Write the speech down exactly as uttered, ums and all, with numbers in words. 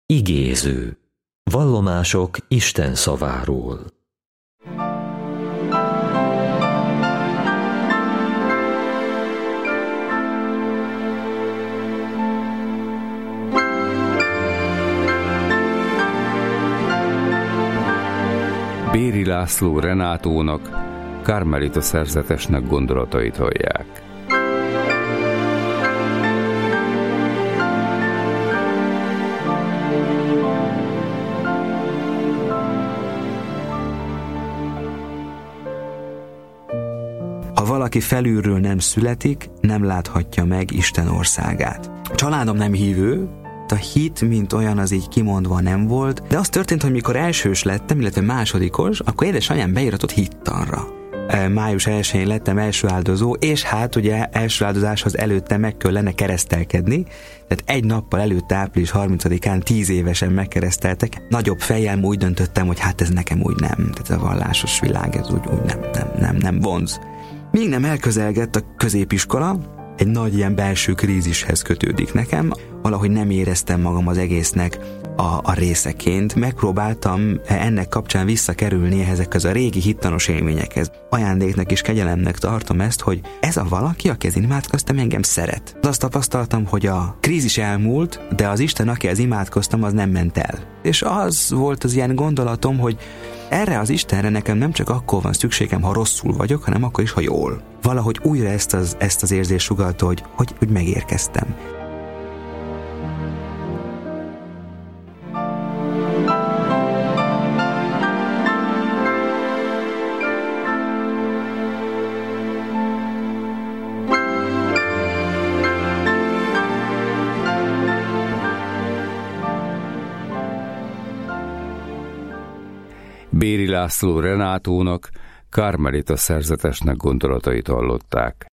Igéző. Vallomások Isten szaváról. Béri László Renátónak, karmelita szerzetesnek gondolatait hallják. Ha valaki felülről nem születik, nem láthatja meg Isten országát. A családom nem hívő, a hit, mint olyan, az így kimondva nem volt, de az történt, hogy mikor elsős lettem, illetve másodikos, akkor édesanyám beíratott hittanra. május elsején lettem első áldozó, és hát ugye első áldozáshoz előtte meg kellene keresztelkedni, tehát egy nappal előtte április harmincadikán tíz évesen megkereszteltek. Nagyobb fejjel úgy döntöttem, hogy hát ez nekem úgy nem, tehát a vallásos világ, ez úgy, úgy nem, nem, nem, nem vonz. Míg nem elközelgett a középiskola, egy nagy ilyen belső krízishez kötődik nekem, valahogy nem éreztem magam az egésznek a, a részeként. Megpróbáltam ennek kapcsán visszakerülni ezekhez a régi hittanos élményekhez. Ajándéknak és kegyelemnek tartom ezt, hogy ez a valaki, akihez imádkoztam, engem szeret. Azt tapasztaltam, hogy a krízis elmúlt, de az Isten, akihez imádkoztam, az nem ment el. És az volt az ilyen gondolatom, hogy erre az Istenre nekem nem csak akkor van szükségem, ha rosszul vagyok, hanem akkor is, ha jól. Valahogy újra ezt az, ezt az érzést sugallta, hogy, hogy, hogy megérkeztem. Béri László Renátónak, karmelita szerzetesnek gondolatait hallották.